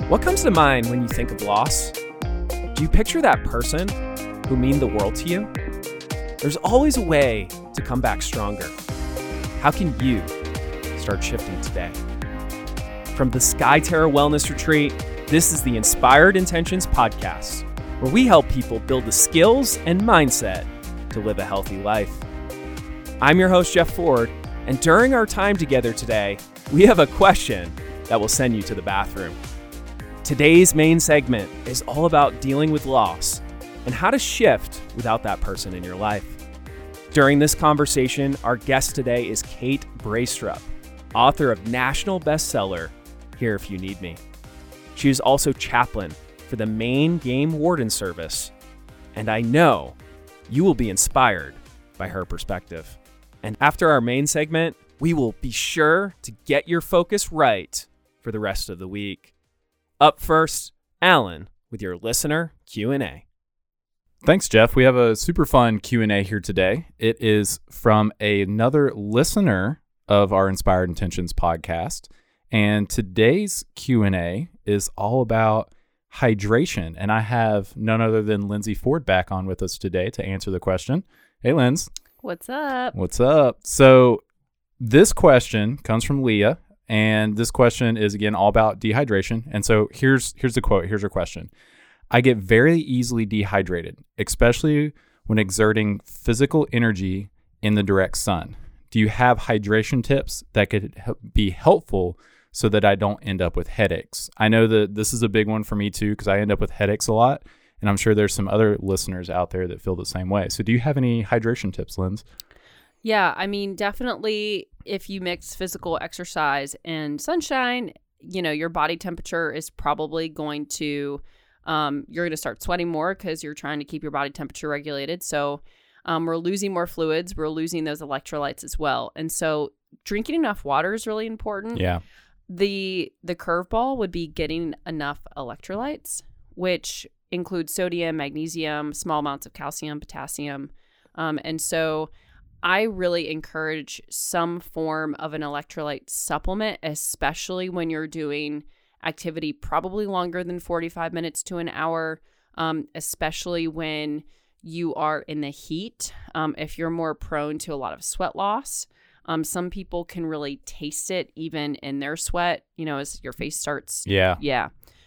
What comes to mind when you think of loss? Do you picture that person who mean the world to you? There's always a way to come back stronger. How can you start shifting today? From the SkyTerra Wellness Retreat, this is the Inspired Intentions Podcast, where we help people build the skills and mindset to live a healthy life. I'm your host, Jeff Ford, and during our time together today, we have a question that will send you to the bathroom. Today's main segment is all about dealing with loss and how to shift without that person in your life. During this conversation, our guest today is Kate Braestrup, author of national bestseller, Here If You Need Me. She is also chaplain for the Maine Game Warden Service, and I know you will be inspired by her perspective. And after our main segment, we will be sure to get your focus right for the rest of the week. Up first, Alan with your listener Q&A. Thanks, Jeff. We have a super fun Q&A here today. It is from another listener of our Inspired Intentions podcast. And today's Q&A is all about hydration. And I have none other than Lindsay Ford back on with us today to answer the question. Hey, Linz. What's up? What's up? So this question comes from Leah. And this question is, again, all about dehydration. And so here's the quote. Here's her question. I get very easily dehydrated, especially when exerting physical energy in the direct sun. Do you have hydration tips that could be helpful so that I don't end up with headaches? I know that this is a big one for me too, because I end up with headaches a lot. And I'm sure there's some other listeners out there that feel the same way. So do you have any hydration tips, Linz? Yeah, I mean, definitely if you mix physical exercise and sunshine, you know, your body temperature is probably going to, you're going to start sweating more because you're trying to keep your body temperature regulated. So we're losing more fluids. We're losing those electrolytes as well. And so drinking enough water is really important. Yeah. The curveball would be getting enough electrolytes, which includes sodium, magnesium, small amounts of calcium, potassium. And so I really encourage some form of an electrolyte supplement, especially when you're doing activity probably longer than 45 minutes to an hour, especially when you are in the heat. If you're more prone to a lot of sweat loss, some people can really taste it even in their sweat, you know, as your face starts. Yeah. Yeah.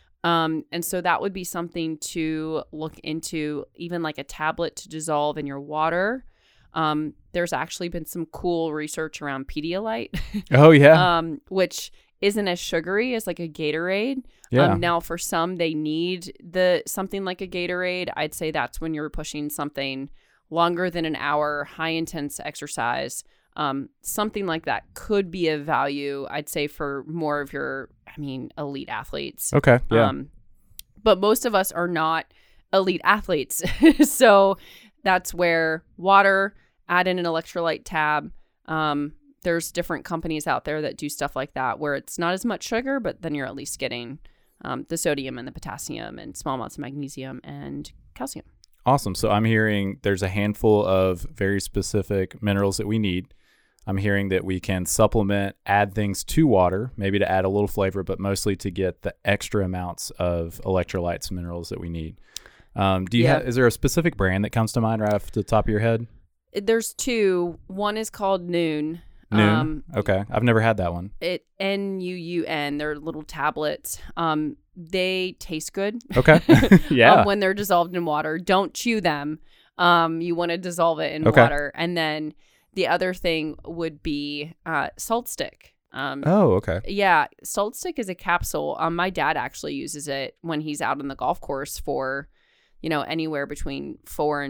And so that would be something to look into, even like a tablet to dissolve in your water. There's actually been some cool research around Pedialyte. Oh, yeah. Which isn't as sugary as like a Gatorade. Yeah. Now for some, they need something like a Gatorade. I'd say that's when you're pushing something longer than an hour, high intense exercise. Something like that could be of value, I'd say, for more of your, elite athletes. Okay. Yeah. But most of us are not elite athletes. So that's where water, add in an electrolyte tab. There's different companies out there that do stuff like that where it's not as much sugar, but then you're at least getting the sodium and the potassium and small amounts of magnesium and calcium. Awesome. So I'm hearing there's a handful of very specific minerals that we need. I'm hearing that we can supplement, add things to water, maybe to add a little flavor, but mostly to get the extra amounts of electrolytes and minerals that we need. Is there a specific brand that comes to mind right off the top of your head? There's two. One is called Nuun. Nuun? Okay. I've never had that one. Nuun. They're little tablets. They taste good. Okay. Yeah. When they're dissolved in water. Don't chew them. You want to dissolve it in water. And then the other thing would be Salt Stick. Okay. Yeah. Salt Stick is a capsule. My dad actually uses it when he's out on the golf course for, anywhere between 4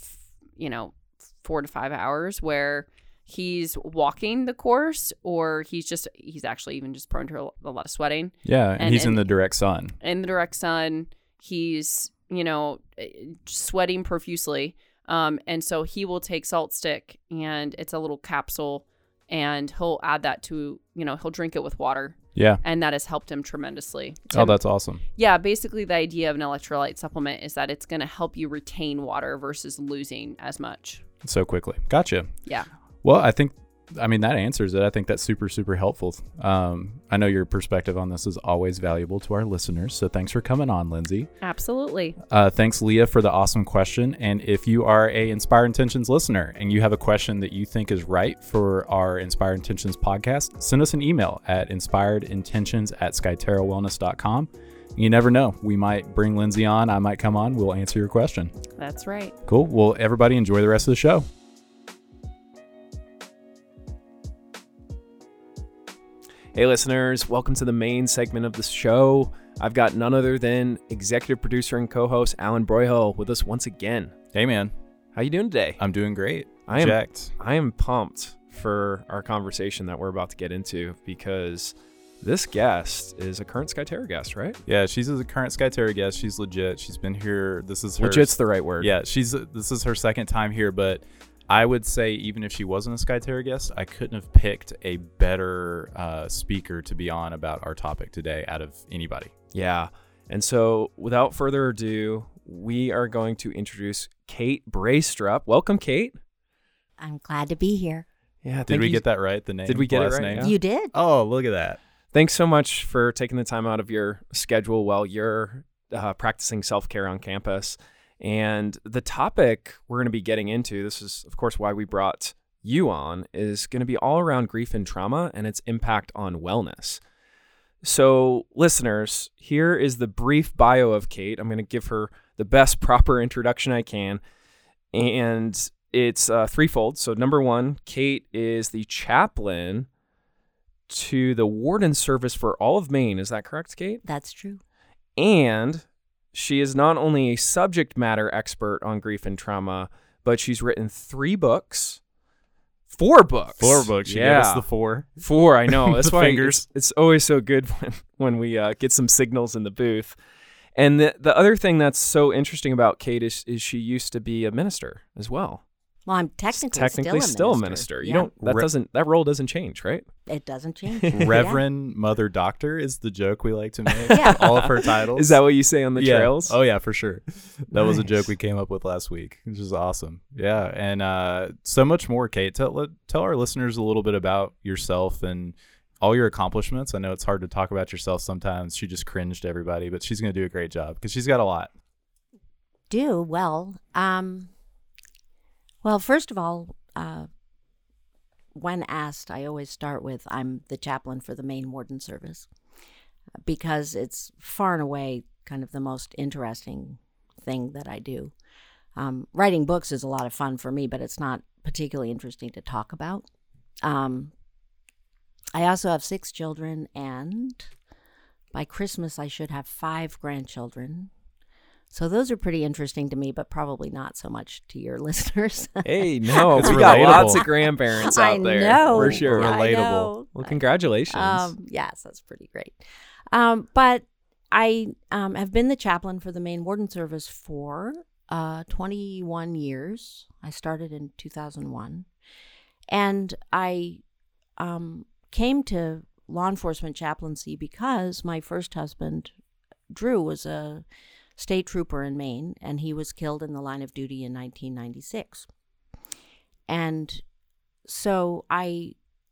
to 5 hours, where he's walking the course, or he's actually even just prone to a lot of sweating. Yeah. And he's in the direct sun. In the direct sun, he's, sweating profusely. And so he will take Salt Stick, and it's a little capsule, and he'll add that to, he'll drink it with water. Yeah. And that has helped him tremendously. That's awesome. Yeah. Basically, the idea of an electrolyte supplement is that it's going to help you retain water versus losing as much. So quickly. Gotcha. Yeah. Well, I think I mean, that answers it. I think that's super, super helpful. I know your perspective on this is always valuable to our listeners. So thanks for coming on, Lindsay. Absolutely. Thanks, Leah, for the awesome question. And if you are a Inspired Intentions listener and you have a question that you think is right for our Inspired Intentions podcast, send us an email at inspiredintentions@skyterrawellness.com. You never know. We might bring Lindsay on. I might come on. We'll answer your question. That's right. Cool. Well, everybody enjoy the rest of the show. Hey listeners, welcome to the main segment of the show. I've got none other than executive producer and co-host Alan Broyhill with us once again. Hey man, how you doing today? I'm doing great. I am Jacked. I am pumped for our conversation that we're about to get into because this guest is a current Skyterra guest, right? Yeah, she's a current Skyterra guest. She's legit. She's been here. This is her. Legit's the right word. Yeah, this is her second time here, but I would say even if she wasn't a Skyterra guest, I couldn't have picked a better speaker to be on about our topic today out of anybody. Yeah. And so without further ado, we are going to introduce Kate Braestrup. Welcome, Kate. I'm glad to be here. Yeah. Did we get that right? The name? Did we get it right? Name? Yeah. You did. Oh, look at that. Thanks so much for taking the time out of your schedule while you're practicing self-care on campus. And the topic we're going to be getting into, this is, of course, why we brought you on, is going to be all around grief and trauma and its impact on wellness. So, listeners, here is the brief bio of Kate. I'm going to give her the best proper introduction I can. And it's threefold. So, number one, Kate is the chaplain to the warden service for all of Maine. Is that correct, Kate? That's true. And she is not only a subject matter expert on grief and trauma, but she's written 4 books. 4 books. She gave us the 4. 4, I know. That's The why fingers. it's always so good when we get some signals in the booth. And the other thing that's so interesting about Kate is she used to be a minister as well. Well, I'm technically still a minister. You Yeah. don't that role doesn't change, right? It doesn't change. Reverend Mother Doctor is the joke we like to make. Yeah. All of her titles. Is that what you say on the Yeah. trails? Oh yeah, for sure. That was a Nice. joke we came up with last week, which is awesome. Yeah, and so much more. Kate, tell our listeners a little bit about yourself and all your accomplishments. I know it's hard to talk about yourself sometimes. She just cringed to everybody, but she's going to do a great job because she's got a lot. Well, first of all, when asked, I always start with, I'm the chaplain for the Maine Warden Service, because it's far and away kind of the most interesting thing that I do. Writing books is a lot of fun for me, but it's not particularly interesting to talk about. I also have 6 children, and by Christmas I should have 5 grandchildren. So those are pretty interesting to me, but probably not so much to your listeners. Hey, no, It's we got relatable. lots of grandparents out I there. know. For sure. Relatable. I know. Well, congratulations. Yes, that's pretty great. But I have been the chaplain for the Maine Warden Service for 21 years. I started in 2001. And I came to law enforcement chaplaincy because my first husband, Drew, was a state trooper in Maine, and he was killed in the line of duty in 1996. And so I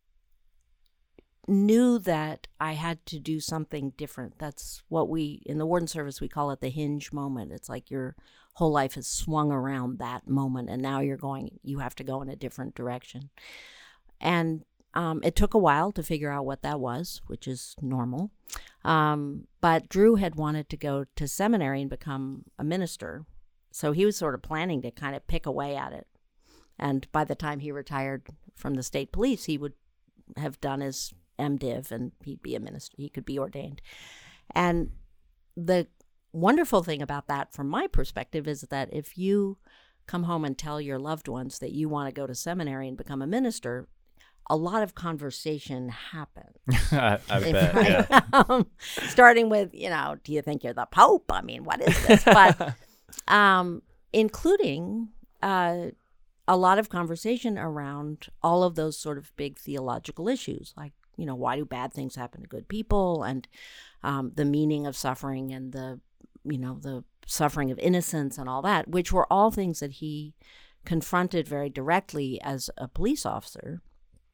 knew that I had to do something different. That's what in the Warden Service, we call it the hinge moment. It's like your whole life has swung around that moment, and now you have to go in a different direction. And it took a while to figure out what that was, which is normal. But Drew had wanted to go to seminary and become a minister. So he was sort of planning to kind of pick away at it. And by the time he retired from the state police, he would have done his MDiv and he'd be a minister. He could be ordained. And the wonderful thing about that, from my perspective, is that if you come home and tell your loved ones that you want to go to seminary and become a minister, a lot of conversation happens. I bet. Yeah. Starting with, do you think you're the Pope? I mean, what is this? But including a lot of conversation around all of those sort of big theological issues, like, why do bad things happen to good people, and the meaning of suffering, and the suffering of innocence and all that, which were all things that he confronted very directly as a police officer.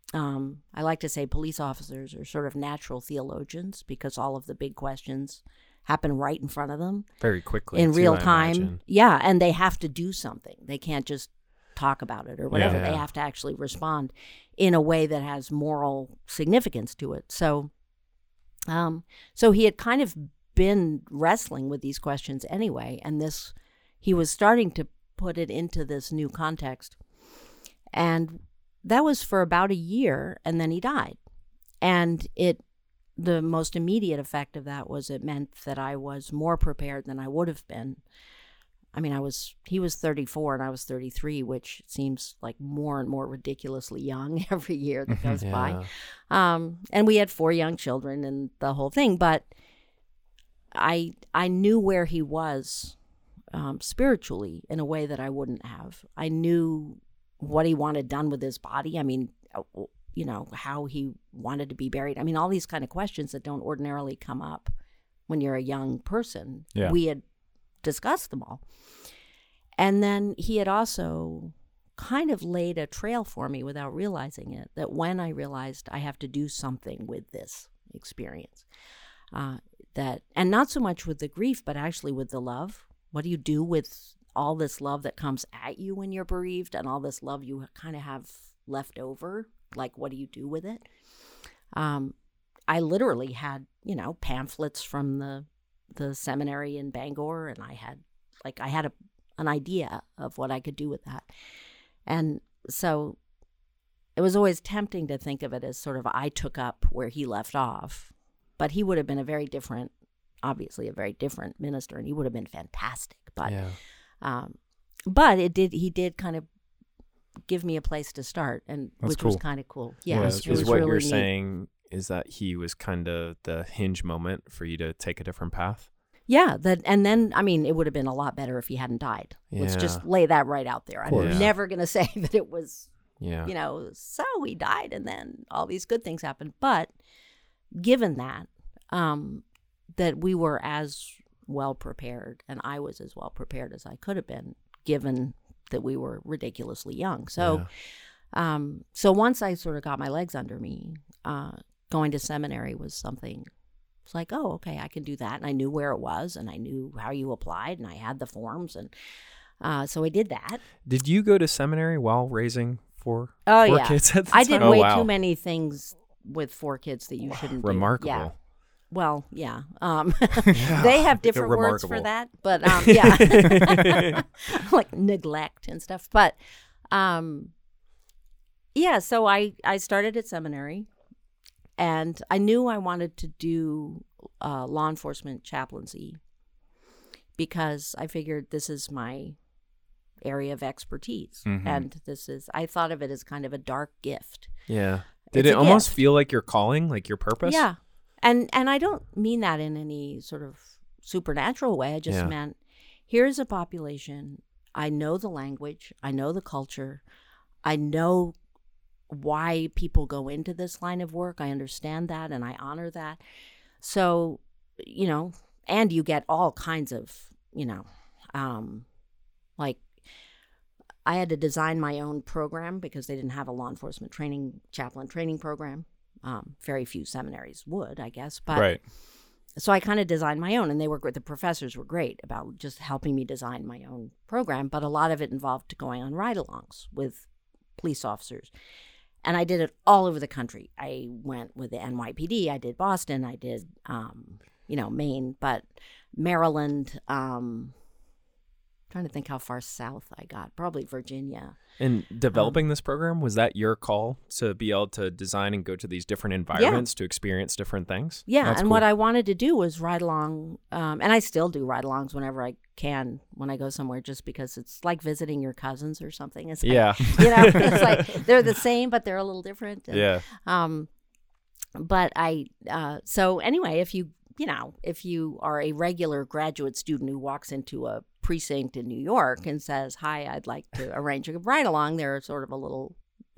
I like to say police officers are sort of natural theologians because all of the big questions happen right in front of them Very quickly. in too, real I time. imagine. Yeah, and they have to do something. They can't just talk about it or whatever. Yeah. They have to actually respond in a way that has moral significance to it. So he had kind of been wrestling with these questions anyway, and he was starting to put it into this new context. And that was for about a year, and then he died. And the most immediate effect of that was it meant that I was more prepared than I would have been. I mean, he was 34 and I was 33, which seems like more and more ridiculously young every year that goes by. And we had 4 young children and the whole thing, but I knew where he was spiritually in a way that I wouldn't have. I knew what he wanted done with his body. I mean, how he wanted to be buried. I mean, all these kind of questions that don't ordinarily come up when you're a young person. Yeah. We had discussed them all. And then he had also kind of laid a trail for me without realizing it, that when I realized I have to do something with this experience, and not so much with the grief, but actually with the love. What do you do with all this love that comes at you when you're bereaved and all this love you kind of have left over? Like, what do you do with it? I literally had, pamphlets from the seminary in Bangor, and I had an idea of what I could do with that. And so it was always tempting to think of it as sort of I took up where he left off, but he would have been obviously a very different minister, and he would have been fantastic. But but he did kind of give me a place to start, and That's which cool. was kind of cool. Yeah, that's it really Is was what really you're neat. saying is that he was kind of the hinge moment for you to take a different path? Yeah, and then, I mean, it would have been a lot better if he hadn't died. Let's just lay that right out there. I'm course. never going to say that it was, Yeah. so he died and then all these good things happened. But given that, that we were as well prepared, and I was as well prepared as I could have been, given that we were ridiculously young. So, so once I sort of got my legs under me, going to seminary was something. It's like, oh, okay, I can do that. And I knew where it was, and I knew how you applied, and I had the forms. And so I did that. Did you go to seminary while raising four yeah. kids at the I time? did Oh, way wow. too many things with 4 kids that you shouldn't do. Remarkable. Yeah. Well, yeah. They have different words for remarkable. that. But, yeah. Like neglect and stuff. But, yeah, so I started at seminary. And I knew I wanted to do law enforcement chaplaincy because I figured this is my area of expertise. Mhm. And I thought of it as kind of a dark gift. Yeah. Did It's it a almost gift. feel like your calling, like your purpose? Yeah. And I don't mean that in any sort of supernatural way. I just meant, here's a population. I know the language. I know the culture. I know why people go into this line of work. I understand that, and I honor that. So, and you get all kinds of, like, I had to design my own program because they didn't have a law enforcement chaplain training program. Very few seminaries would, I guess. But Right. so I kind of designed my own, and the professors were great about just helping me design my own program. But a lot of it involved going on ride-alongs with police officers. And I did it all over the country. I went with the NYPD. I did Boston. I did, Maine, but Maryland. Trying to think how far south I got. Probably Virginia. And developing this program, was that your call to be able to design and go to these different environments to experience different things? Yeah, That's and cool. what I wanted to do was ride along, and I still do ride-alongs whenever I can when I go somewhere, just because it's like visiting your cousins or something. It's like, Yeah. it's like they're the same, but they're a little different. And, Yeah. But so anyway, if you are a regular graduate student who walks into a precinct in New York and says, "Hi, I'd like to arrange a ride-along," they're sort of a little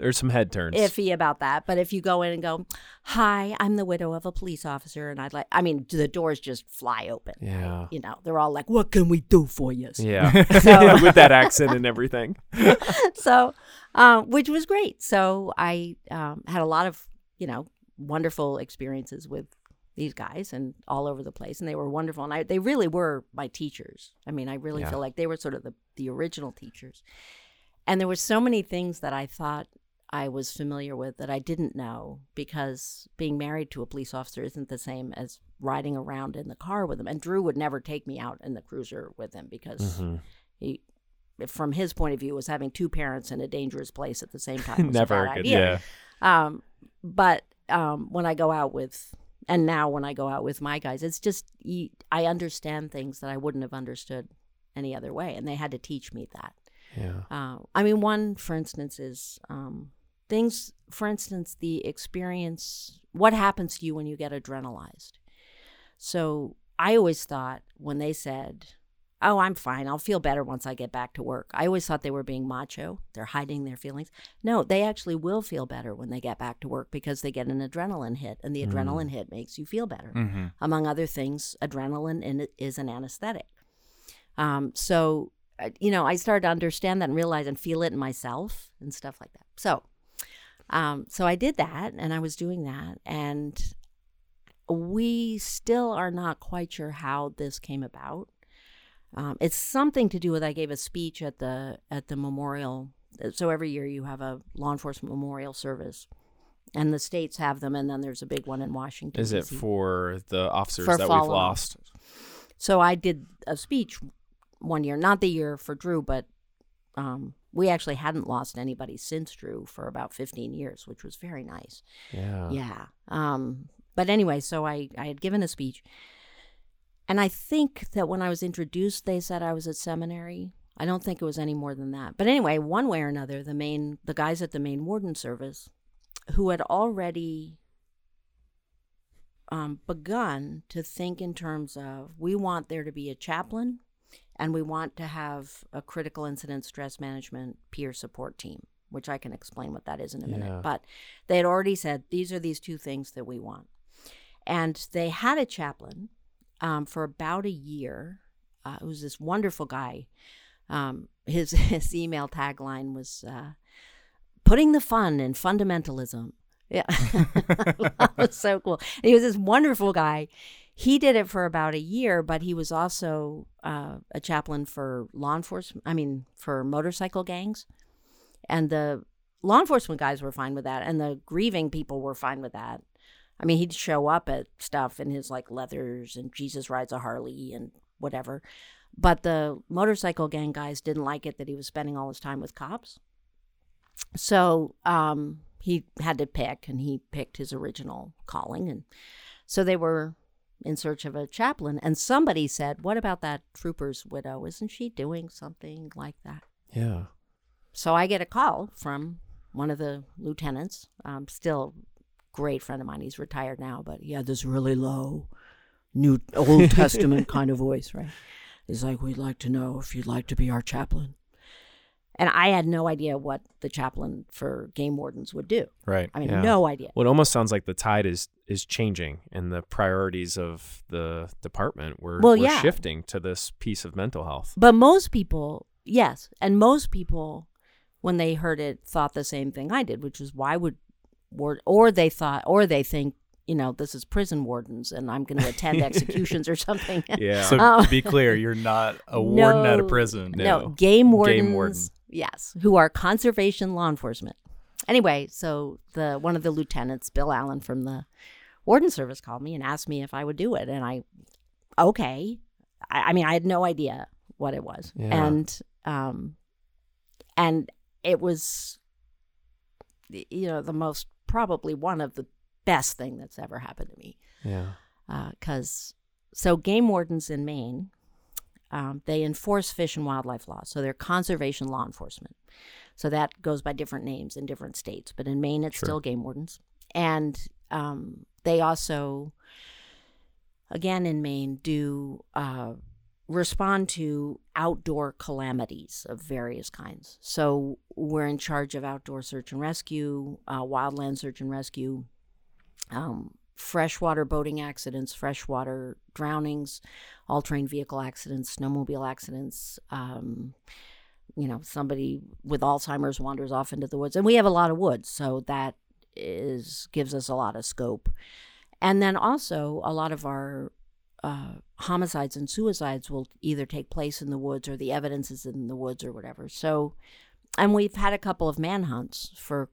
There's some head turns. iffy about that. But if you go in and go, "Hi, I'm the widow of a police officer," and the doors just fly open. Yeah. You know, they're all like, "What can we do for you?" Yeah. So, With that accent and everything. so which was great. So I had a lot of, wonderful experiences with these guys and all over the place, and they were wonderful. And they really were my teachers. I mean, I really feel like they were sort of the original teachers. And there were so many things that I thought I was familiar with that I didn't know, because being married to a police officer isn't the same as riding around in the car with him. And Drew would never take me out in the cruiser with him because he, from his point of view, was having two parents in a dangerous place at the same time. Was Never a bad a good idea. Yeah. But when I go out with, and now when I go out with my guys, it's just, I understand things that I wouldn't have understood any other way. And they had to teach me that. Yeah. One, for instance, is things, for instance, the experience, what happens to you when you get adrenalized. So I always thought when they said, "Oh, I'm fine, I'll feel better once I get back to work," I always thought they were being macho. They're hiding their feelings. No, they actually will feel better when they get back to work because they get an adrenaline hit, and the adrenaline hit makes you feel better. Among other things, adrenaline is an anesthetic. So I started to understand that and realize and feel it in myself and stuff like that. So I did that, and I was doing that, and we still are not quite sure how this came about. It's something to do with, I gave a speech at the memorial. So every year you have a law enforcement memorial service, and the states have them, and then there's a big one in Washington. Is it DC. for the officers For that we've fallen lost? So I did a speech one year, not the year for Drew, but we actually hadn't lost anybody since Drew for about 15 years, which was very nice. Yeah. Yeah. But anyway, so I had given a speech. And I think that when I was introduced, they said I was at seminary. I don't think it was any more than that. But anyway, one way or another, the guys at the Maine Warden Service, who had already begun to think in terms of, we want there to be a chaplain, and we want to have a critical incident stress management peer support team, which I can explain what that is in a minute. Yeah. But they had already said, these are these two things that we want. And they had a chaplain for about a year. It was this wonderful guy. His email tagline was, "Putting the fun in fundamentalism." Yeah, that was so cool. And he was this wonderful guy. He did it for about a year, but he was also a chaplain for law enforcement. For motorcycle gangs, and the law enforcement guys were fine with that, and the grieving people were fine with that. He'd show up at stuff in his leathers and Jesus rides a Harley and whatever. But the motorcycle gang guys didn't like it that he was spending all his time with cops. So he had to pick, and he picked his original calling. And so they were in search of a chaplain. And somebody said, "What about that trooper's widow? Isn't she doing something like that?" Yeah. So I get a call from one of the lieutenants, still great friend of mine. He's retired now, but he had this really low, Old Testament kind of voice, right? He's like, "We'd like to know if you'd like to be our chaplain." And I had no idea what the chaplain for game wardens would do. Right. Yeah. No idea. Well, it almost sounds like the tide is changing, and the priorities of the department were shifting to this piece of mental health. But most people, yes, and most people, when they heard it, thought the same thing I did, which was, why would they think, this is prison wardens and I'm going to attend executions or something. Yeah. So to be clear, you're not a warden at a prison. No, game wardens. Game warden. Yes, who are conservation law enforcement. Anyway, so one of the lieutenants, Bill Allen from the Warden Service, called me and asked me if I would do it, and okay. I had no idea what it was, and it was, the most, probably one of the best thing that's ever happened to me. Yeah. So game wardens in Maine, they enforce fish and wildlife laws. So they're conservation law enforcement. So that goes by different names in different states. But in Maine, it's still game wardens. And they also, again in Maine, do respond to outdoor calamities of various kinds. So we're in charge of outdoor search and rescue, wildland search and rescue, freshwater boating accidents, freshwater drownings, all-terrain vehicle accidents, snowmobile accidents. Somebody with Alzheimer's wanders off into the woods. And we have a lot of woods, so that gives us a lot of scope. And then also a lot of our homicides and suicides will either take place in the woods or the evidence is in the woods or whatever. So, and we've had a couple of manhunts for,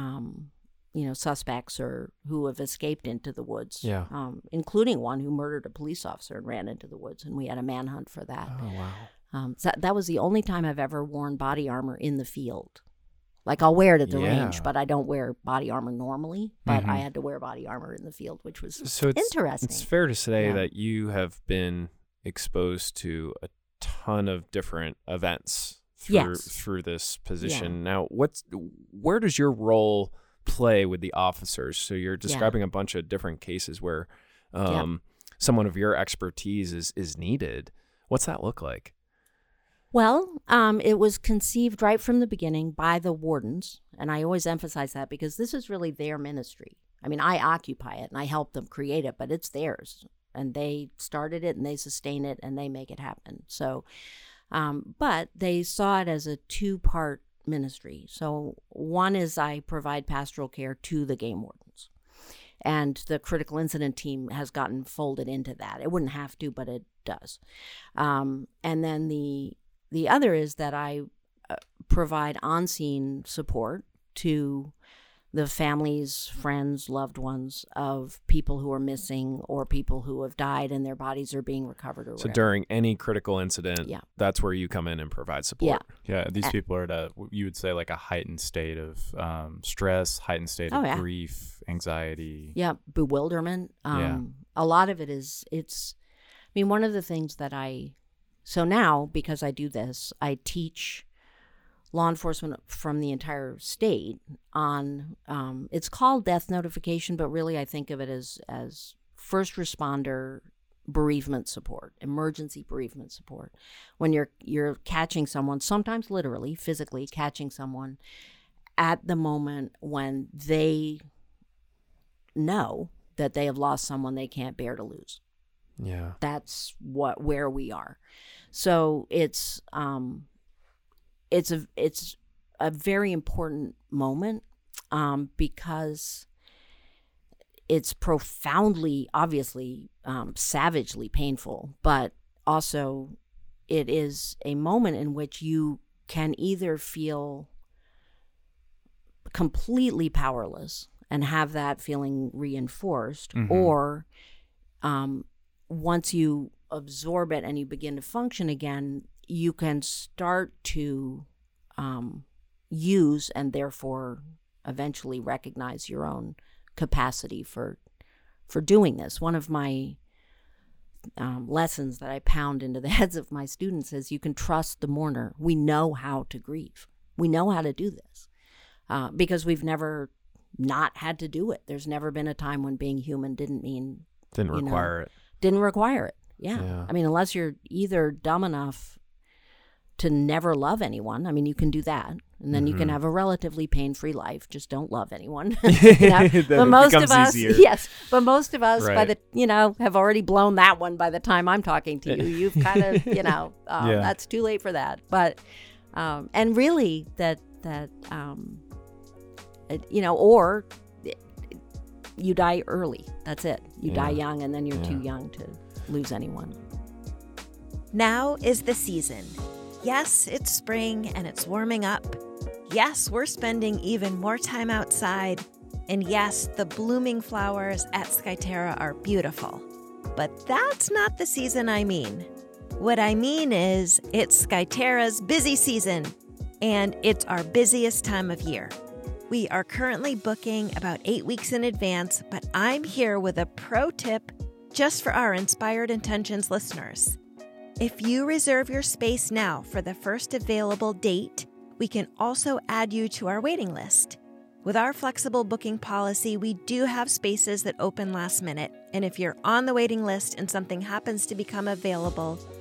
suspects or who have escaped into the woods, including one who murdered a police officer and ran into the woods, and we had a manhunt for that. Oh, wow. So that was the only time I've ever worn body armor in the field. Like, I'll wear it at the range, but I don't wear body armor normally. But I had to wear body armor in the field, which was interesting. It's fair to say that you have been exposed to a ton of different events through this position. Now, where does your role play with the officers? So you're describing a bunch of different cases where someone of your expertise is needed. What's that look like? Well, it was conceived right from the beginning by the wardens, and I always emphasize that because this is really their ministry. I mean, I occupy it and I help them create it, but it's theirs, and they started it and they sustain it and they make it happen. So, but they saw it as a two-part ministry. So one is I provide pastoral care to the game wardens, and the critical incident team has gotten folded into that. It wouldn't have to, but it does. And then the other is that I provide on-scene support to the families, friends, loved ones of people who are missing or people who have died and their bodies are being recovered. Or so during any critical incident, that's where you come in and provide support. Yeah, these people are at you would say like a heightened state of stress, heightened state of grief, anxiety. Yeah, bewilderment. A lot of it one of the things that so now, because I do this, I teach law enforcement from the entire state on, it's called death notification, but really I think of it as first responder bereavement support, emergency bereavement support. When you're catching someone, sometimes literally, physically catching someone at the moment when they know that they have lost someone they can't bear to lose. Yeah. That's where we are. So it's a very important moment because it's profoundly, obviously, savagely painful, but also it is a moment in which you can either feel completely powerless and have that feeling reinforced, or once you absorb it and you begin to function again, you can start to use and therefore eventually recognize your own capacity for doing this. One of my lessons that I pound into the heads of my students is you can trust the mourner. We know how to grieve. We know how to do this because we've never not had to do it. There's never been a time when being human didn't require it. Didn't require it. Yeah. I mean, unless you're either dumb enough to never love anyone. I mean, you can do that. And then you can have a relatively pain-free life. Just don't love anyone. But most of us, but most of us have already blown that one by the time I'm talking to you. You've kind of, that's too late for that. But, and really or you die early. That's it. You die young and then you're too young to lose anyone. Now is the season. Yes, it's spring and it's warming up. Yes, we're spending even more time outside. And yes, the blooming flowers at Skyterra are beautiful. But that's not the season I mean. What I mean is it's Skyterra's busy season, and it's our busiest time of year. We are currently booking about 8 weeks in advance, but I'm here with a pro tip just for our Inspired Intentions listeners. If you reserve your space now for the first available date, we can also add you to our waiting list. With our flexible booking policy, we do have spaces that open last minute, and if you're on the waiting list and something happens to become available,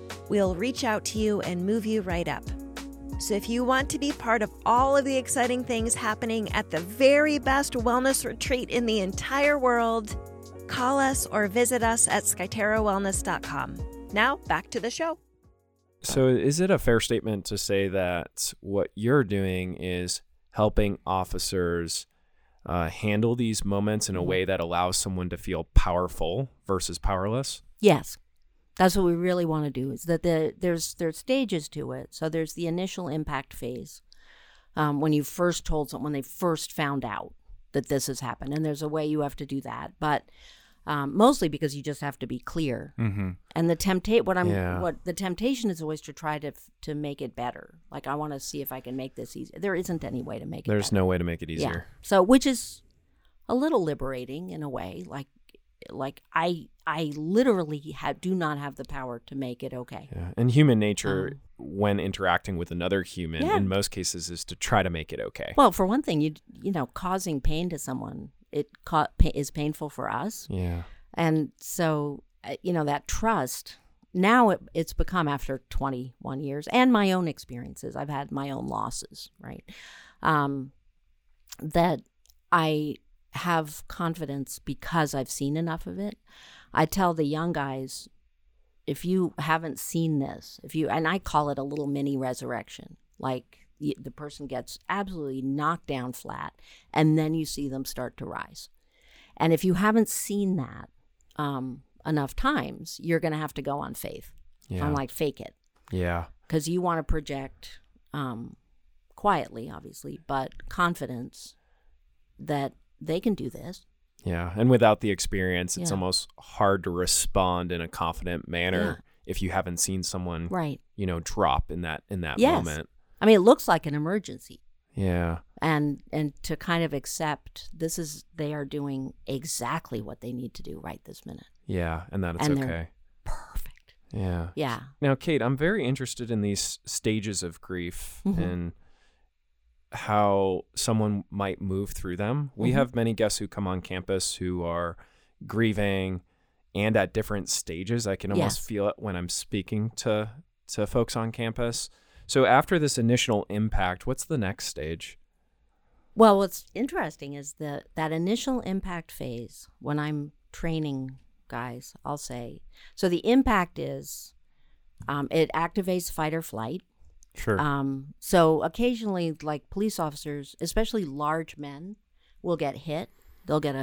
We'll reach out to you and move you right up. So if you want to be part of all of the exciting things happening at the very best wellness retreat in the entire world, call us or visit us at skyterawellness.com. Now, back to the show. So is it a fair statement to say that what you're doing is helping officers handle these moments in a way that allows someone to feel powerful versus powerless? Yes. That's what we really want to do, is that there's stages to it. So there's the initial impact phase, when you first told someone, when they first found out that this has happened. And there's a way you have to do that. But mostly because you just have to be clear. Mm-hmm. And the temptation is always to try to make it better. Like, I want to see if I can make this easier. There isn't any way to make it There's better. no way to make it easier. Yeah. So, which is a little liberating in a way. Like I literally do not have the power to make it okay. Yeah. And human nature, when interacting with another human, in most cases, is to try to make it okay. Well, for one thing, you know, causing pain to someone, is painful for us. Yeah. And so, you know, that trust, now it's become, after 21 years and my own experiences, I've had my own losses, right? That I have confidence because I've seen enough of it. I tell the young guys, if you haven't seen this, and I call it a little mini resurrection, like the person gets absolutely knocked down flat and then you see them start to rise. And if you haven't seen that enough times, you're going to have to go on faith. Yeah. I'm like, fake it. Yeah. Because you want to project quietly, obviously, but confidence that they can do this. Yeah. And without the experience, it's Yeah. almost hard to respond in a confident manner if you haven't seen someone, Right. you know, drop in that Yes. moment. I mean, it looks like an emergency. Yeah. And to kind of accept they are doing exactly what they need to do right this minute. Yeah. And that it's And okay. they're perfect. Yeah. Yeah. Now, Kate, I'm very interested in these stages of grief Mhm. and how someone might move through them. We Mhm. have many guests who come on campus who are grieving and at different stages. I can almost Yes. feel it when I'm speaking to folks on campus. So after this initial impact, what's the next stage? Well, what's interesting is that initial impact phase, when I'm training guys, I'll say, so the impact is it activates fight or flight. Sure. So occasionally, like police officers, especially large men, will get hit. They'll get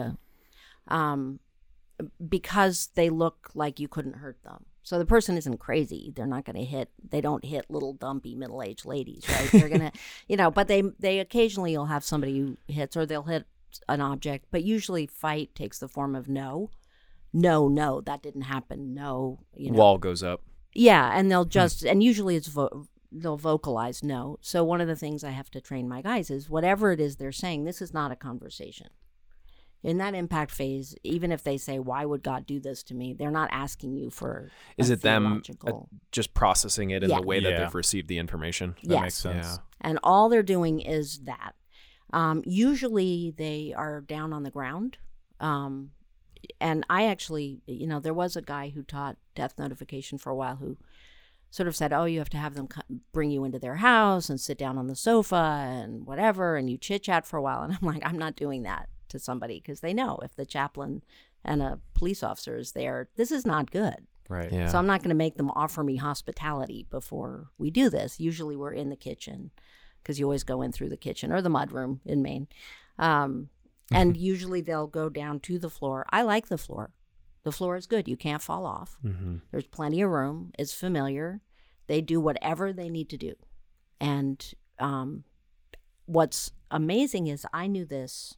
because they look like you couldn't hurt them. So the person isn't crazy. They're not going to hit. They don't hit little dumpy middle-aged ladies, right? They're going to, but they occasionally will have somebody who hits, or they'll hit an object. But usually, fight takes the form of no, that didn't happen. No, Wall goes up. Yeah, and they'll just and usually it's they'll vocalize no. So one of the things I have to train my guys is whatever it is they're saying, this is not a conversation. In that impact phase, even if they say, "Why would God do this to me?" they're not asking you for. Is a it them theological- just processing it in the way that Yeah. they've received the information? That Yes. makes sense. Yeah. And all they're doing is that. Usually they are down on the ground. And I actually, there was a guy who taught death notification for a while who sort of said, oh, you have to have them bring you into their house and sit down on the sofa and whatever, and you chit-chat for a while. And I'm like, I'm not doing that to somebody, because they know if the chaplain and a police officer is there, this is not good. Right. Yeah. So I'm not going to make them offer me hospitality before we do this. Usually we're in the kitchen, because you always go in through the kitchen or the mudroom in Maine. And usually they'll go down to the floor. I like the floor. The floor is good. You can't fall off. Mm-hmm. There's plenty of room. It's familiar. They do whatever they need to do. And what's amazing is I knew this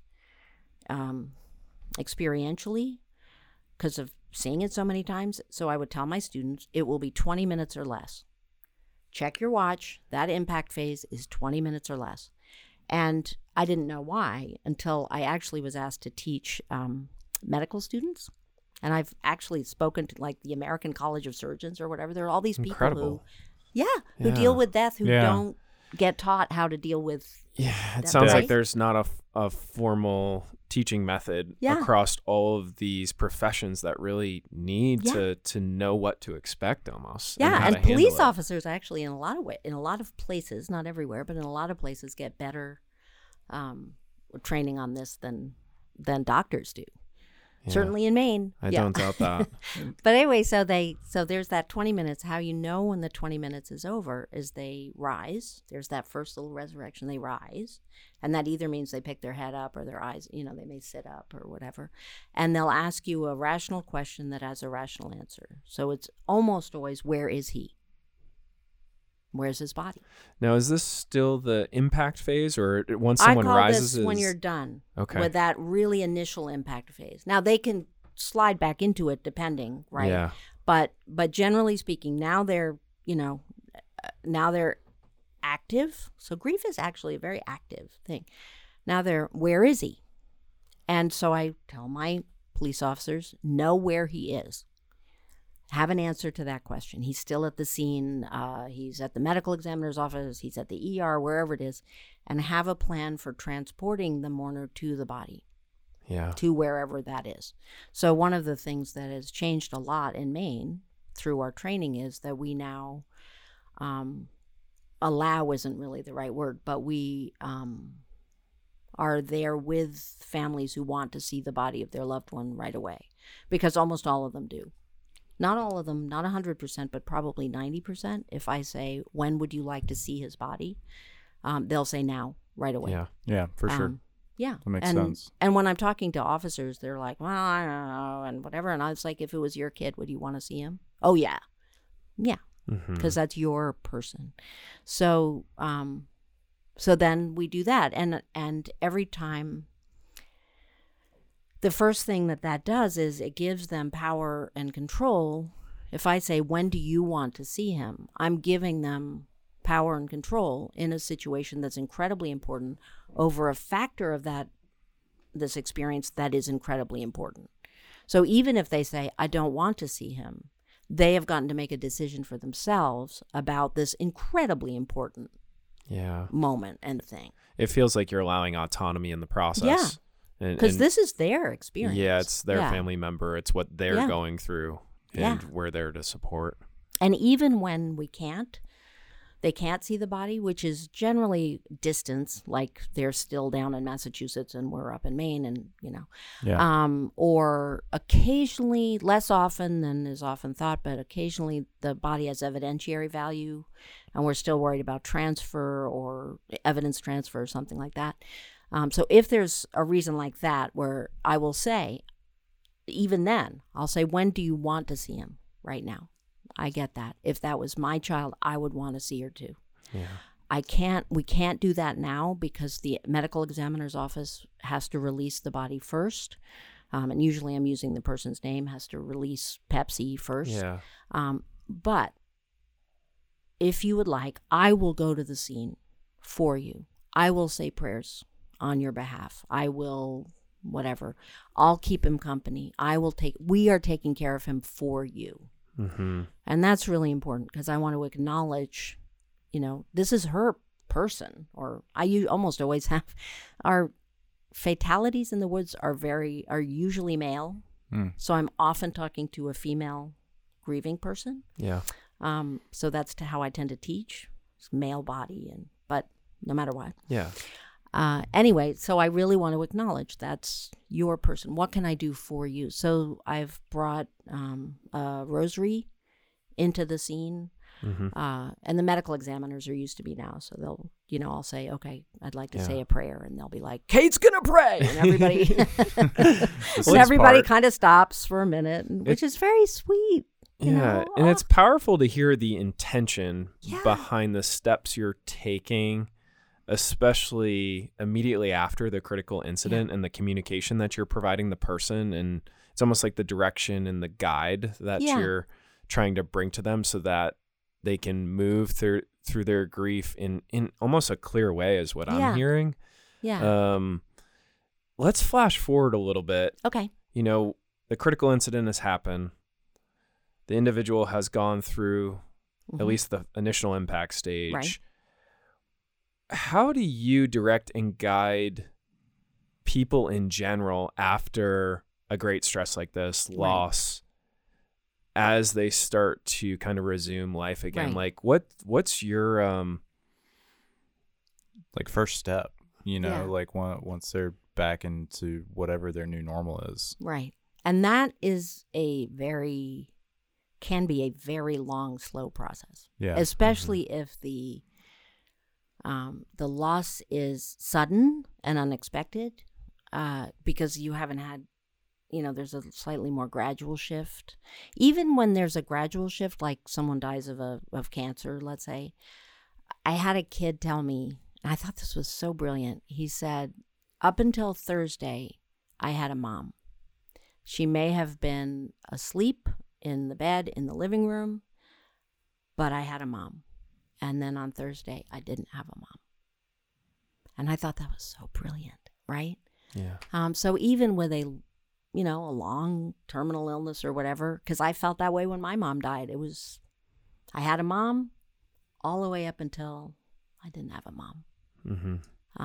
experientially because of seeing it so many times. So I would tell my students, it will be 20 minutes or less. Check your watch. That impact phase is 20 minutes or less. And I didn't know why until I actually was asked to teach medical students. And I've actually spoken to like the American College of Surgeons or whatever. There are all these people Incredible. who deal with death, who Yeah. don't get taught how to deal with. Yeah, it That sounds way? like there's not a formal teaching method Yeah. across all of these professions that really need Yeah. to know what to expect almost. Yeah, how and to handle police it. officers actually, in a lot of places, not everywhere, but in a lot of places, get better training on this than doctors do. Yeah. Certainly in Maine. I don't doubt that. But anyway, so there's that 20 minutes. How you know when the 20 minutes is over is they rise. There's that first little resurrection. They rise, and that either means they pick their head up or their eyes. They may sit up or whatever, and they'll ask you a rational question that has a rational answer. So it's almost always, where is he? Where's his body? Now, is this still the impact phase, or once someone I call rises? this when you're done Okay. with that really initial impact phase. Now they can slide back into it depending, right? Yeah. But generally speaking, now they're active. So grief is actually a very active thing. Now where is he? And so I tell my police officers, know where he is. Have an answer to that question. He's still at the scene. He's at the medical examiner's office. He's at the ER, wherever it is, and have a plan for transporting the mourner to the body, Yeah. to wherever that is. So one of the things that has changed a lot in Maine through our training is that we now allow isn't really the right word, but we are there with families who want to see the body of their loved one right away, because almost all of them do. Not all of them, not 100%, but probably 90%. If I say, when would you like to see his body? They'll say now, right away. Yeah. Yeah, for sure. Yeah. That makes sense. And when I'm talking to officers, they're like, well, I don't know, and whatever. And I was like, if it was your kid, would you want to see him? Oh, yeah. Yeah. Mm-hmm. Because that's your person. So so then we do that. And every time, the first thing that does is it gives them power and control. If I say, when do you want to see him? I'm giving them power and control in a situation that's incredibly important over a factor of this experience that is incredibly important. So even if they say, I don't want to see him, they have gotten to make a decision for themselves about this incredibly important moment and thing. It feels like you're allowing autonomy in the process. Yeah. Because this is their experience. Yeah, it's their family member. It's what they're going through, and we're there to support. And even when they can't see the body, which is generally distance, like they're still down in Massachusetts and we're up in Maine, and or occasionally, less often than is often thought, but occasionally the body has evidentiary value, and we're still worried about transfer or evidence transfer or something like that. So if there's a reason like that, where I will say, even then, I'll say, when do you want to see him? Right now. I get that. If that was my child, I would want to see her too. Yeah. We can't do that now because the medical examiner's office has to release the body first. And usually I'm using the person's name, has to release Pepsi first. Yeah. But if you would like, I will go to the scene for you. I will say prayers on your behalf. I will, whatever. I'll keep him company. We are taking care of him for you. Mm-hmm. And that's really important because I want to acknowledge, this is her person. Or I almost always have, our fatalities in the woods are usually male. So I'm often talking to a female grieving person. Yeah. So that's how I tend to teach. It's male body, but no matter what. Yeah. Anyway, so I really want to acknowledge that's your person. What can I do for you? So I've brought a rosary into the scene, and the medical examiners are used to me now. So they'll, I'll say, okay, I'd like to say a prayer, and they'll be like, Kate's gonna pray, and everybody, kind of stops for a minute, which is very sweet. And it's powerful to hear the intention behind the steps you're taking, especially immediately after the critical incident and the communication that you're providing the person. And it's almost like the direction and the guide that you're trying to bring to them so that they can move through their grief in almost a clear way is what I'm hearing. Yeah. Let's flash forward a little bit. Okay. The critical incident has happened. The individual has gone through at least the initial impact stage. Right. How do you direct and guide people in general after a great stress like this, loss, as they start to kind of resume life again? Right. Like what's your Like first step, you know, Yeah. like once they're back into whatever their new normal is. Right. And that is can be a very long, slow process. Yeah. Especially if the loss is sudden and unexpected, because you haven't had, there's a slightly more gradual shift. Even when there's a gradual shift, like someone dies of cancer, let's say, I had a kid tell me, and I thought this was so brilliant. He said, up until Thursday, I had a mom. She may have been asleep in the bed in the living room, but I had a mom. And then on Thursday, I didn't have a mom. And I thought that was so brilliant, right? Yeah. So even with a long terminal illness or whatever, because I felt that way when my mom died. I had a mom all the way up until I didn't have a mom. Mm-hmm.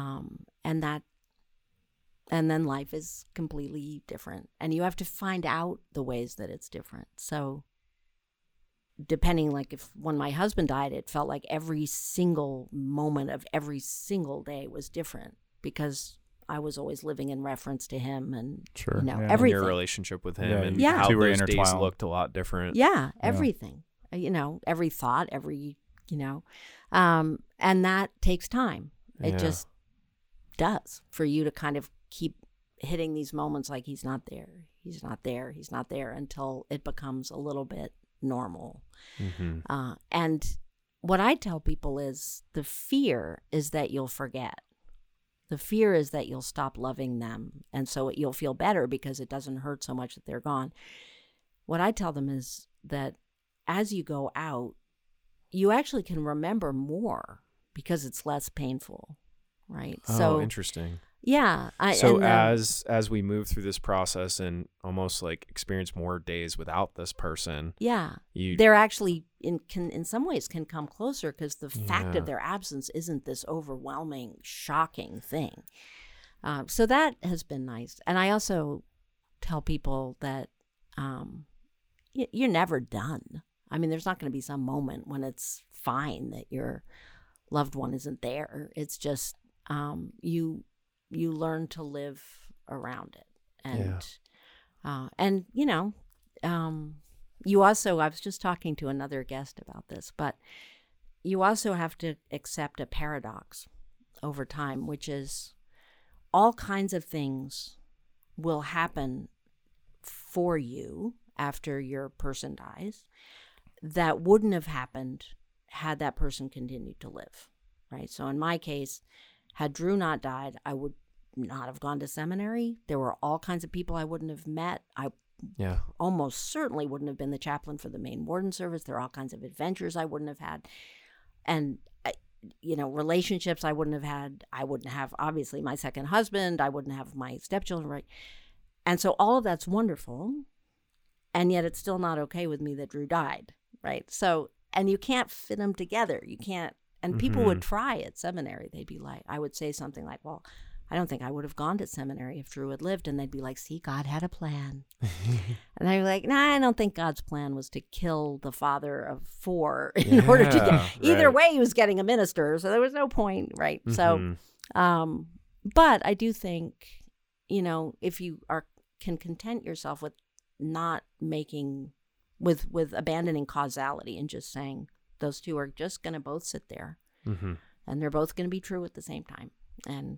And then life is completely different. And you have to find out the ways that it's different. So depending, like when my husband died, it felt like every single moment of every single day was different because I was always living in reference to him and, Sure. Yeah. And everything. your relationship with him Yeah, and Yeah. how two were those days intertwined. looked a lot different. Yeah, everything. Every thought, and that takes time. It Yeah. just does for you to kind of keep hitting these moments like he's not there, he's not there, he's not there until it becomes a little bit normal. Mm-hmm. And what I tell people is the fear is that you'll forget. The fear is that you'll stop loving them. And so you'll feel better because it doesn't hurt so much that they're gone. What I tell them is that as you go out, you actually can remember more because it's less painful, right? Oh, interesting. Yeah. As we move through this process and almost like experience more days without this person, yeah, you they're actually in some ways can come closer because the fact Yeah. of their absence isn't this overwhelming, shocking thing. So that has been nice. And I also tell people that you're never done. I mean, there's not going to be some moment when it's fine that your loved one isn't there. It's just you learn to live around it. And you also, I was just talking to another guest about this, but you also have to accept a paradox over time, which is all kinds of things will happen for you after your person dies that wouldn't have happened had that person continued to live, right? So in my case, had Drew not died, I would not have gone to seminary. There were all kinds of people I wouldn't have met. I almost certainly wouldn't have been the chaplain for the Maine Warden Service. There are all kinds of adventures I wouldn't have had. And, relationships I wouldn't have had. I wouldn't have, obviously, my second husband. I wouldn't have my stepchildren, right? And so all of that's wonderful. And yet it's still not okay with me that Drew died, right? So, and you can't fit them together. You can't. And people would try at seminary. They'd be like, I would say something like, well, I don't think I would have gone to seminary if Drew had lived. And they'd be like, see, God had a plan. And I'd be like, nah, I don't think God's plan was to kill the father of 4 in order to get, either way, he was getting a minister. So there was no point, right? Mm-hmm. So, but I do think, if you can content yourself with not making, with abandoning causality and just saying those two are just going to both sit there Mm-hmm. and they're both going to be true at the same time. And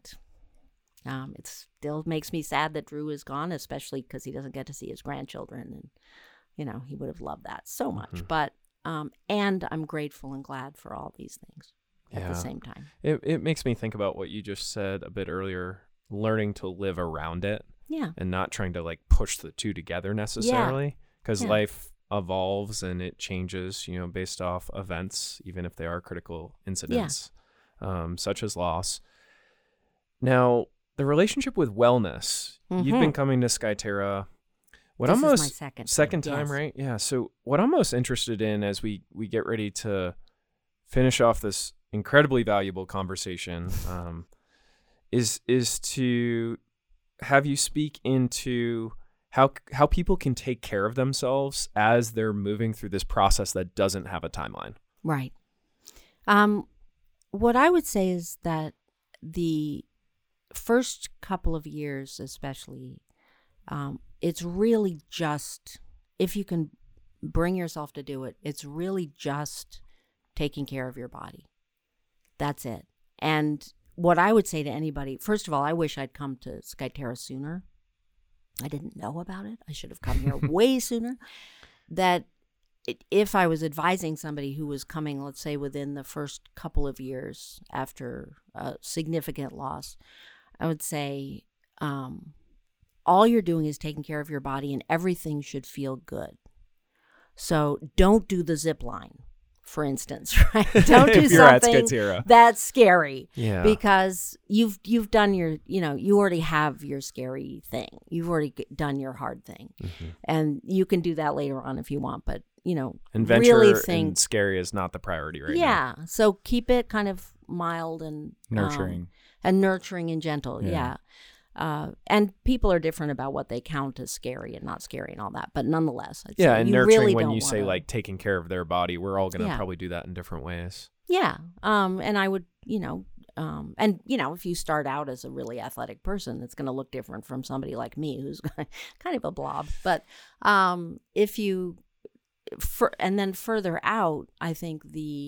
it still makes me sad that Drew is gone, especially because he doesn't get to see his grandchildren. And, he would have loved that so much. Mm-hmm. But, and I'm grateful and glad for all these things at the same time. It makes me think about what you just said a bit earlier, learning to live around it. Yeah. And not trying to like push the two together necessarily, because life evolves and it changes, based off events, even if they are critical incidents, such as loss. Now, the relationship with wellness, you've been coming to Skyterra. This is my second time, yes. right? Yeah. So what I'm most interested in as we get ready to finish off this incredibly valuable conversation is to have you speak into how people can take care of themselves as they're moving through this process that doesn't have a timeline. Right. What I would say is that the first couple of years, especially, it's really just, if you can bring yourself to do it, it's really just taking care of your body. That's it. And what I would say to anybody, first of all, I wish I'd come to Skyterra sooner. I didn't know about it. I should have come here way sooner. That if I was advising somebody who was coming, let's say, within the first couple of years after a significant loss, I would say all you're doing is taking care of your body, and everything should feel good. So don't do the zip line, for instance, right? Don't do If you're at something Skyterra. that's scary. Yeah. Because you've done your, you already have your scary thing. You've already done your hard thing. Mm-hmm. And you can do that later on if you want, but, Adventure really think, and scary is not the priority right now. yeah. So keep it kind of mild and Nurturing. and nurturing and gentle. Yeah. And people are different about what they count as scary and not scary and all that. But nonetheless, I'd Yeah, say and you nurturing really when don't you say wanna- like taking care of their body, we're all going to Yeah. probably do that in different ways. Yeah. And I would, and if you start out as a really athletic person, it's going to look different from somebody like me who's kind of a blob. But if you, and then further out, I think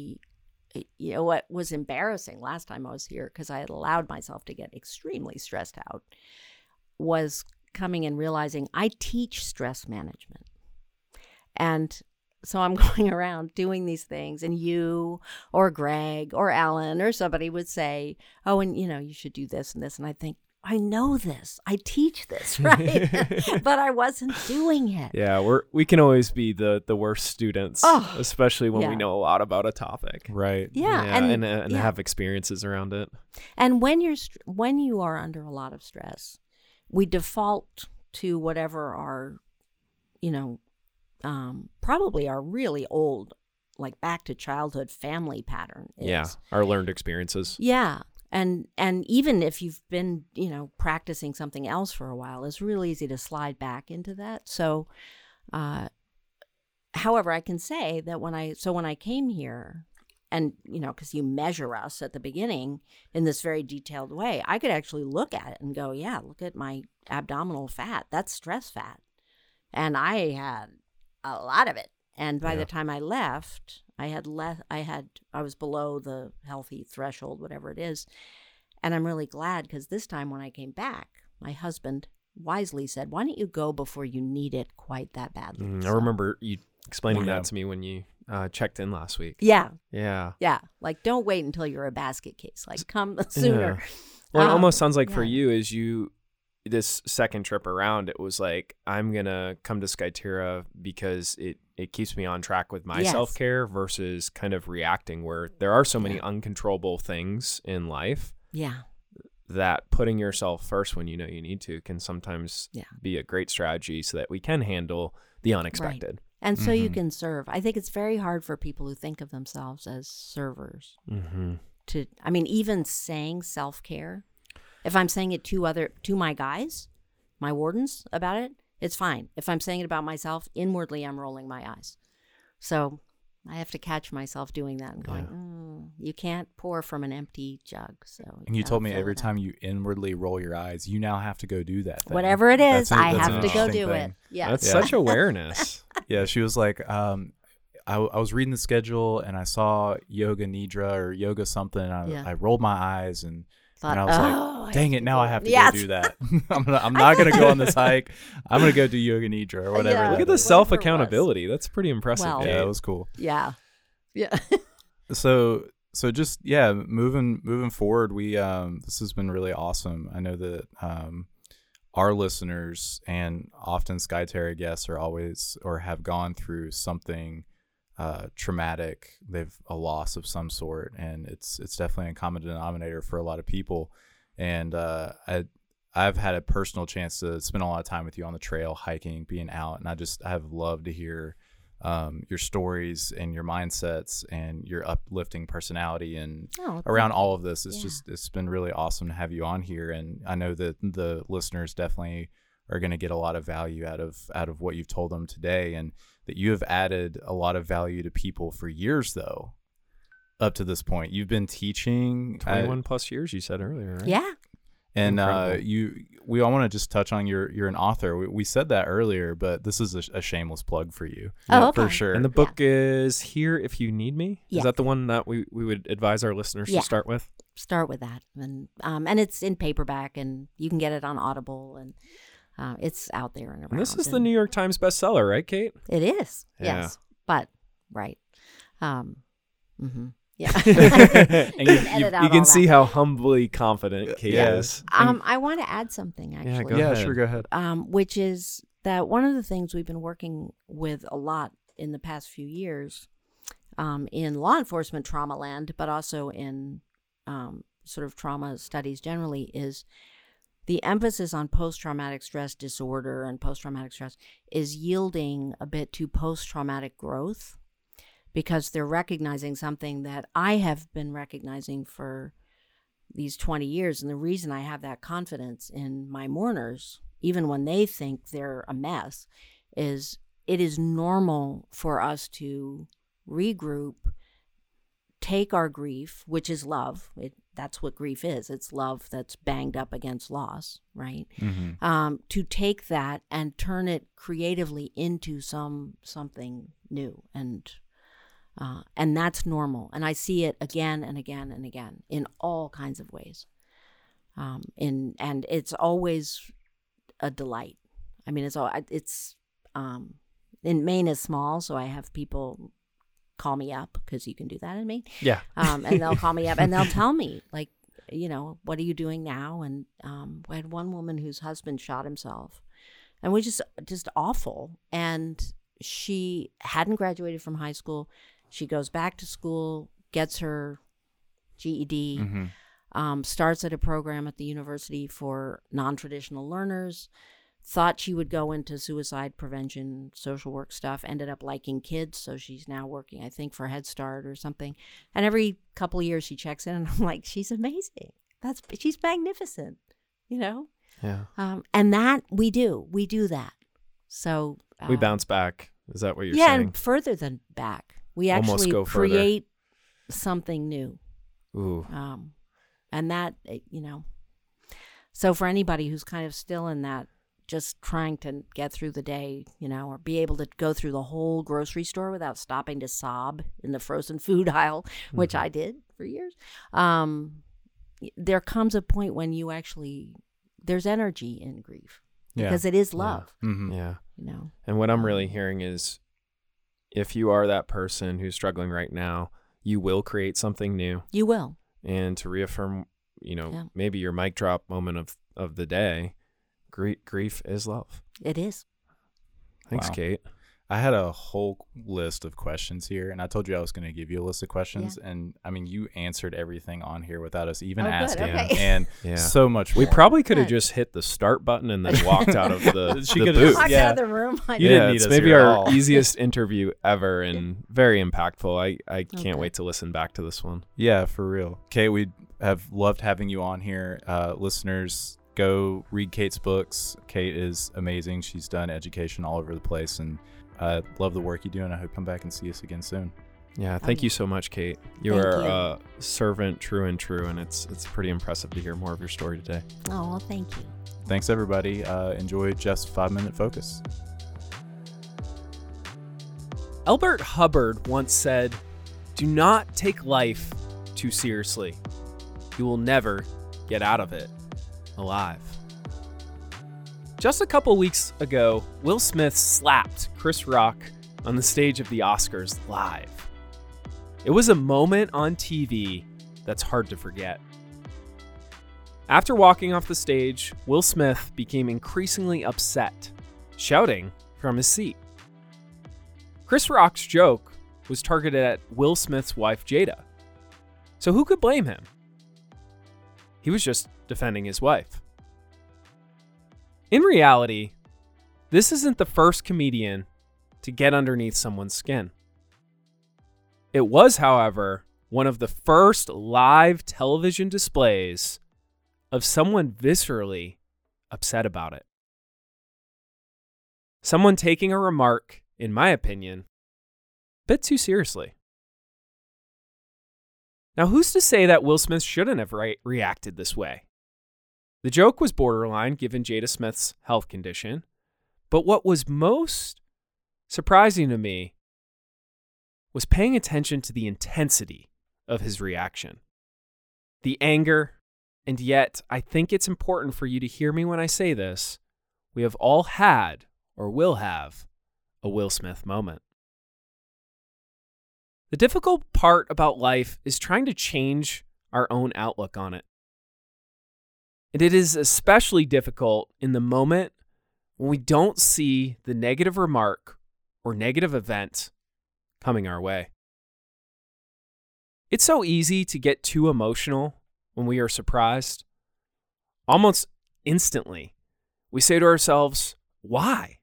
what was embarrassing last time I was here, because I had allowed myself to get extremely stressed out, was coming and realizing I teach stress management. And so I'm going around doing these things, and you or Greg or Alan or somebody would say, oh, and you should do this and this. And I think, I know this. I teach this, right? But I wasn't doing it. Yeah, we can always be the worst students, Oh, especially when we yeah. know a lot about a topic. Right. Yeah. and yeah. have experiences around it. And when you are under a lot of stress, we default to whatever our, probably our really old, like back to childhood family pattern is. Yeah, our learned experiences. Yeah. And even if you've been, practicing something else for a while, it's really easy to slide back into that. So, however, I can say that when I came here, and, because you measure us at the beginning in this very detailed way, I could actually look at it and go, yeah, look at my abdominal fat. That's stress fat. And I had a lot of it. And by the time I left, I was below the healthy threshold, whatever it is. And I'm really glad, because this time when I came back, my husband wisely said, why don't you go before you need it quite that badly? I So- remember you explaining Yeah. that to me when you checked in last week. Yeah. Yeah. Yeah. Like, don't wait until you're a basket case. Like, come sooner. Yeah. Well, it almost sounds like for yeah. you, this second trip around, it was like, I'm going to come to Skyterra because it keeps me on track with my Yes. self-care versus kind of reacting, where there are so many Yeah. uncontrollable things in life Yeah. that putting yourself first when you know you need to can sometimes Yeah. be a great strategy so that we can handle the unexpected. And so you Mhm. can serve. I think it's very hard for people who think of themselves as servers Mm-hmm. even saying self-care, if I'm saying it to my guys, my wardens about it, it's fine. If I'm saying it about myself, inwardly I'm rolling my eyes. So I have to catch myself doing that and going, you can't pour from an empty jug. So And you gotta told me fill every it up. time you inwardly roll your eyes, you now have to go do that thing. Whatever it is, That's I that's have an to go interesting do thing. it. Yeah. That's Yeah. such awareness. Yeah, she was like, I was reading the schedule and I saw yoga nidra or yoga something. And Yeah. I rolled my eyes and Thought, I was "Oh, like, dang it, now I have to Yes. go do that. I'm not going to go on this hike. I'm going to go do yoga nidra or whatever. Yeah. that Look at the is. whatever it was. self-accountability. That's pretty impressive. Well- Yeah, Kate. it was cool. Yeah. Yeah. So just moving forward, we this has been really awesome. I know that our listeners and often Skyterra guests are always or have gone through something traumatic. They've a loss of some sort, and it's definitely a common denominator for a lot of people. And I've had a personal chance to spend a lot of time with you on the trail, hiking, being out, and I have loved to hear your stories and your mindsets and your uplifting personality and Oh, around thank all you. of this. It's Yeah. just, it's been really awesome to have you on here. And I know that the listeners definitely are going to get a lot of value out of what you've told them today, and that you have added a lot of value to people for years, though. Up to this point, you've been teaching 21 plus years, you said earlier, right? Yeah. and Incredible. we all want to just touch on you're an author. We said that earlier, but this is a shameless plug for you. Oh, okay. For sure. And the book is Here If You Need Me. Yeah. Is that the one that we would advise our listeners Yeah. to start with? Start with that, and it's in paperback, and you can get it on Audible, and it's out there and around. And this is the and New York Times bestseller, right, Kate? It is. Yeah. Yes. But right. Yeah. And You can edit out you can all see that. how humbly confident Kate Yeah. is. I want to add something actually. Yeah, go yeah, ahead. sure, go ahead. Which is that one of the things we've been working with a lot in the past few years in law enforcement trauma land, but also in sort of trauma studies generally, is the emphasis on post-traumatic stress disorder and post-traumatic stress is yielding a bit to post-traumatic growth, because they're recognizing something that I have been recognizing for these 20 years. And the reason I have that confidence in my mourners, even when they think they're a mess, is it is normal for us to regroup, take our grief, which is love. That's what grief is. It's love that's banged up against loss, right? Mm-hmm. To take that and turn it creatively into something new, and that's normal. And I see it again and again and again in all kinds of ways. And it's always a delight. I mean, in Maine is small, so I have people call me up, because you can do that in Maine. Yeah. And they'll call me up and they'll tell me, like, what are you doing now? And I had one woman whose husband shot himself, and we just awful. And she hadn't graduated from high school. She goes back to school, gets her GED, starts at a program at the university for non-traditional learners, thought she would go into suicide prevention, social work stuff, ended up liking kids, so she's now working, I think, for Head Start or something. And every couple of years she checks in, and I'm like, she's amazing. She's magnificent, Yeah. And that we do that. So We bounce back. Is that what you're yeah, saying? and further than back, we Almost actually go further. create something new. Ooh. And that, so for anybody who's kind of still in that, just trying to get through the day, or be able to go through the whole grocery store without stopping to sob in the frozen food aisle, which I did for years. There comes a point when there's energy in grief, because it is love, Mm-hmm. Yeah. you And what I'm really hearing is, if you are that person who's struggling right now, you will create something new. You will. And to reaffirm, Yeah. maybe your mic drop moment of the day, grief is love. It is. Thanks, Wow. Kate. I had a whole list of questions here, and I told you I was going to give you a list of questions. And I mean, you answered everything on here without us even Oh, good, asking, okay. and Yeah. so much We more. probably could have Good. just hit the start button and then walked out of the, She the could've booth. just- Walked yeah. out of the room. You didn't need it's us maybe here at our all. easiest interview ever, and very impactful. I can't Okay. wait to listen back to this one. Yeah, for real. Kate, we have loved having you on here. Listeners, go read Kate's books. Kate is amazing. She's done education all over the place, and I love the work you do, and I hope you come back and see us again soon. Yeah, thank yeah. you so much, Kate. You Thank are you. a servant true and true, and it's pretty impressive to hear more of your story today. Oh, well, thank you. Thanks, everybody. Enjoy Just 5-Minute Focus. Elbert Hubbard once said, "Do not take life too seriously. You will never get out of it alive." Just a couple weeks ago, Will Smith slapped Chris Rock on the stage of the Oscars live. It was a moment on TV that's hard to forget. After walking off the stage, Will Smith became increasingly upset, shouting from his seat. Chris Rock's joke was targeted at Will Smith's wife, Jada. So who could blame him? He was just defending his wife. In reality, this isn't the first comedian to get underneath someone's skin. It was, however, one of the first live television displays of someone viscerally upset about it. Someone taking a remark, in my opinion, a bit too seriously. Now, who's to say that Will Smith shouldn't have reacted this way? The joke was borderline given Jada Smith's health condition, but what was most surprising to me was paying attention to the intensity of his reaction. The anger, and yet I think it's important for you to hear me when I say this, we have all had or will have a Will Smith moment. The difficult part about life is trying to change our own outlook on it. And it is especially difficult in the moment when we don't see the negative remark or negative event coming our way. It's so easy to get too emotional when we are surprised. Almost instantly, we say to ourselves, why?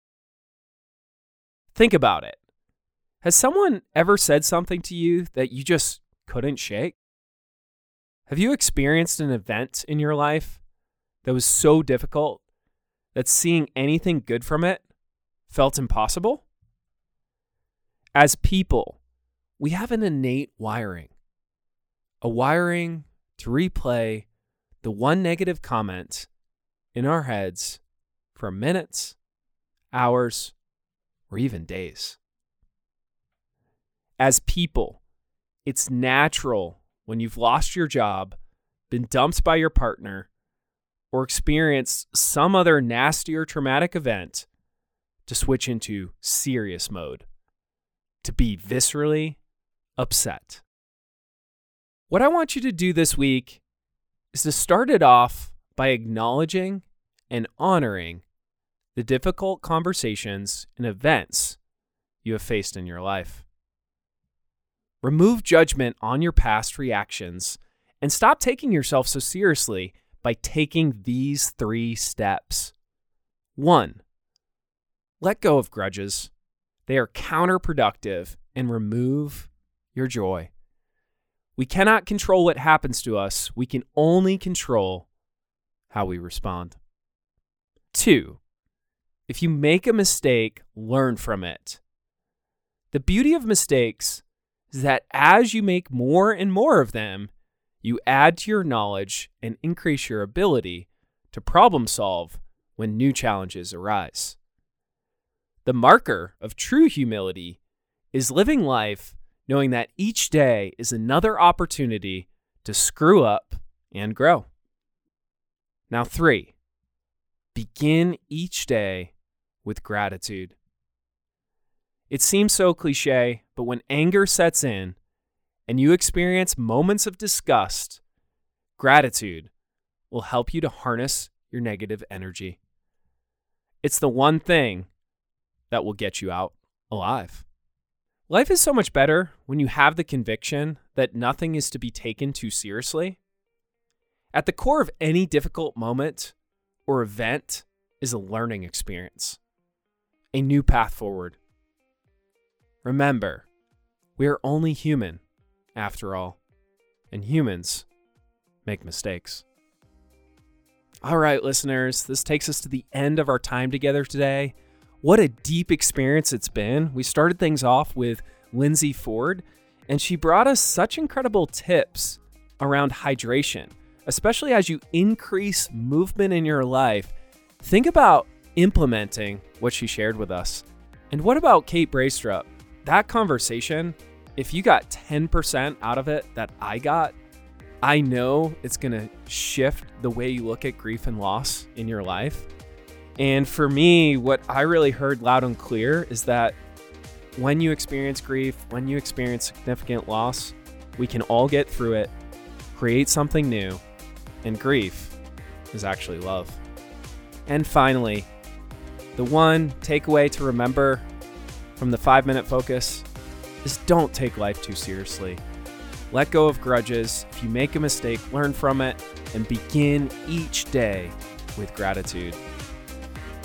Think about it. Has someone ever said something to you that you just couldn't shake? Have you experienced an event in your life that was so difficult that seeing anything good from it felt impossible? As people, we have an innate wiring. A wiring to replay the one negative comment in our heads for minutes, hours, or even days. As people, it's natural when you've lost your job, been dumped by your partner, or experienced some other nasty or traumatic event to switch into serious mode, to be viscerally upset. What I want you to do this week is to start it off by acknowledging and honoring the difficult conversations and events you have faced in your life. Remove judgment on your past reactions and stop taking yourself so seriously by taking these 3 steps. 1, let go of grudges. They are counterproductive and remove your joy. We cannot control what happens to us. We can only control how we respond. 2, if you make a mistake, learn from it. The beauty of mistakes is that as you make more and more of them, you add to your knowledge and increase your ability to problem solve when new challenges arise. The marker of true humility is living life knowing that each day is another opportunity to screw up and grow. Now 3, begin each day with gratitude. It seems so cliche, but when anger sets in and you experience moments of disgust, gratitude will help you to harness your negative energy. It's the one thing that will get you out alive. Life is so much better when you have the conviction that nothing is to be taken too seriously. At the core of any difficult moment or event is a learning experience, a new path forward. Remember, we are only human, after all, and humans make mistakes. All right, listeners, this takes us to the end of our time together today. What a deep experience it's been. We started things off with Lindsay Ford, and she brought us such incredible tips around hydration, especially as you increase movement in your life. Think about implementing what she shared with us. And what about Kate Braestrup? That conversation, if you got 10% out of it that I got, I know it's going to shift the way you look at grief and loss in your life. And for me, what I really heard loud and clear is that when you experience grief, when you experience significant loss, we can all get through it, create something new, and grief is actually love. And finally, the one takeaway to remember from the 5-minute focus is don't take life too seriously. Let go of grudges. If you make a mistake, learn from it and begin each day with gratitude.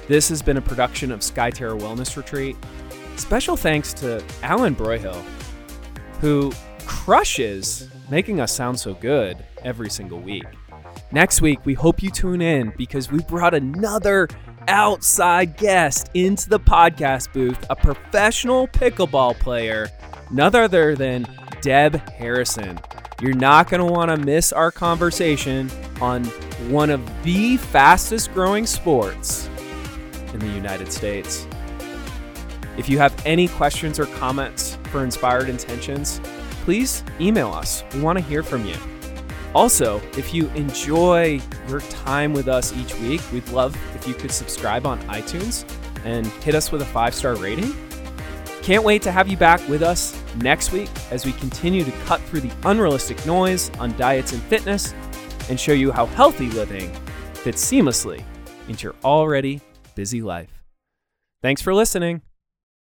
This has been a production of SkyTerra Wellness Retreat. Special thanks to Alan Broyhill, who crushes making us sound so good every single week. Next week, we hope you tune in because we brought another outside guest into the podcast booth, a professional pickleball player, none other than Deb Harrison. You're not going to want to miss our conversation on one of the fastest growing sports in the United States. If you have any questions or comments for Inspired Intentions, please email us. We want to hear from you. Also, if you enjoy your time with us each week, we'd love if you could subscribe on iTunes and hit us with a 5-star rating. Can't wait to have you back with us next week as we continue to cut through the unrealistic noise on diets and fitness and show you how healthy living fits seamlessly into your already busy life. Thanks for listening.